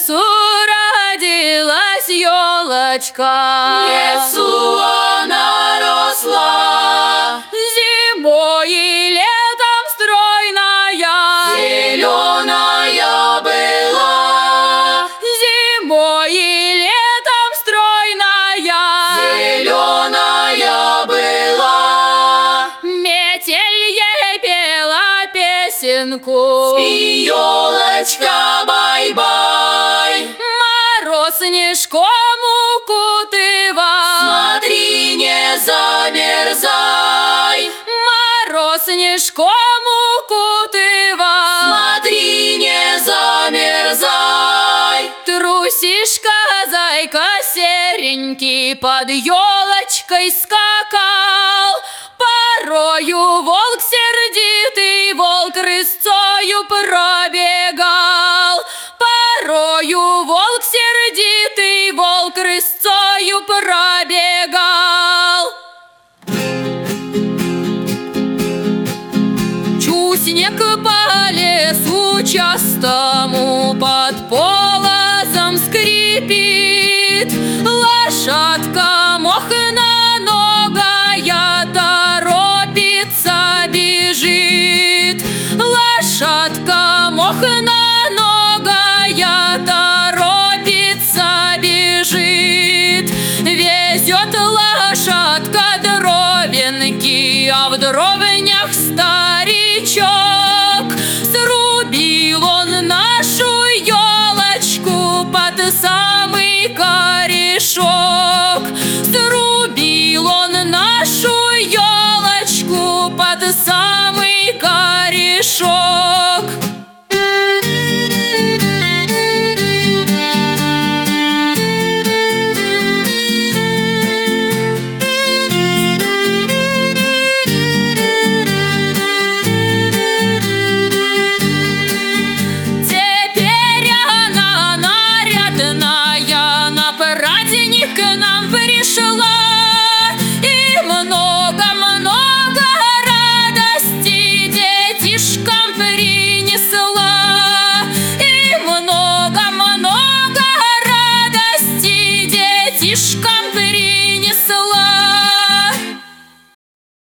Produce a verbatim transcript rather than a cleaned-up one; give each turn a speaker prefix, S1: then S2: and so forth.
S1: лесу родилась елочка.
S2: В лесу она росла,
S1: Зимой и летом стройная,
S2: зеленая была,
S1: зимой и летом стройная,
S2: зеленая была.
S1: метель ей пела песенку.
S2: И елочка, бай-бай,
S1: Мороз снежком укутывал,
S2: смотри, не замерзай,
S1: мороз снежком укутывал,
S2: смотри, не замерзай.
S1: трусишка, зайка серенький под елочкой скакал. Порою волк сердитый, волк рысцою пробегал. Порою волк сердитый, волк рысцою пробегал. Чу снег по лесу частому под полозом скрипит, лошадка мохноногая торопится, бежит. Лошадка мохноногая торопится, бежит. Везет лошадка дровенки, а в дровнях старичок. Срубил он нашу елочку под самый корешок. Срубил он нашу елочку под самый корешок. Теперь она нарядная, на праздник к нам пришла.